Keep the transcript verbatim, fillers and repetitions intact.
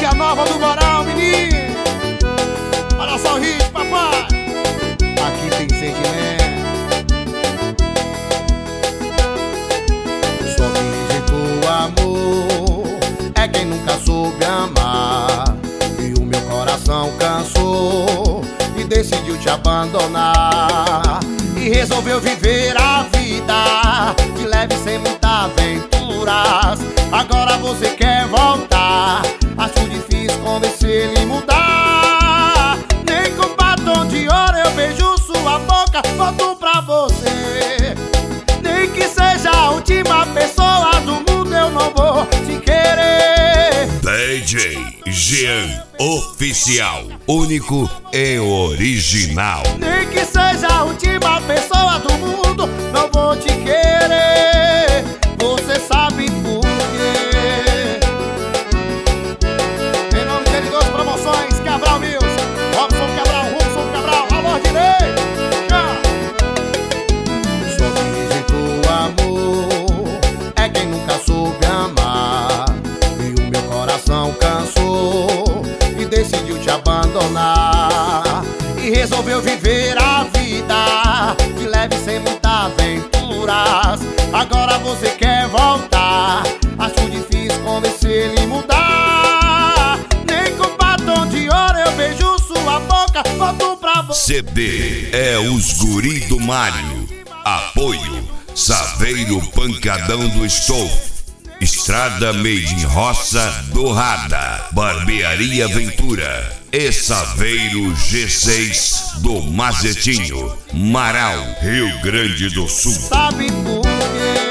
Via Nova do Moral, menino. Olha só o hit, papai. Aqui tem sentimento. Só quem rejeitou o amor é quem nunca soube amar. E o meu coração cansou e decidiu te abandonar. E resolveu viver a vida de leve sem muitas aventuras. Agora você quer voltar. Acho difícil convencer ele mudar. Nem com batom de ouro eu beijo sua boca, volto pra você. Nem que seja a última pessoa do mundo, eu não vou te querer. D J Jean Oficial, único e original. Nem que seja a última pessoa do mundo, não vou te querer. Você sabe por quê? Em nome de N dois Promoções, Cabral Mills, Robson Cabral, Robson Cabral, alô Dinei. Só quem rejeitou o amor é quem nunca soube amar. E o meu coração cansou e decidiu te abandonar. E resolveu viver a vida de leve sem muitas aventuras. Agora você quer voltar. Acho difícil convencer ele mudar. Nem com batom de ouro eu beijo sua boca, volto pra você. C D é os guri do Mário. Apoio Saveiro Pancadão do Estofo, Estrada Made in Roça Dourada, Barbearia Ventura e Saveiro G seis do Mazetinho, Marau, Rio Grande do Sul. Sabe por quê?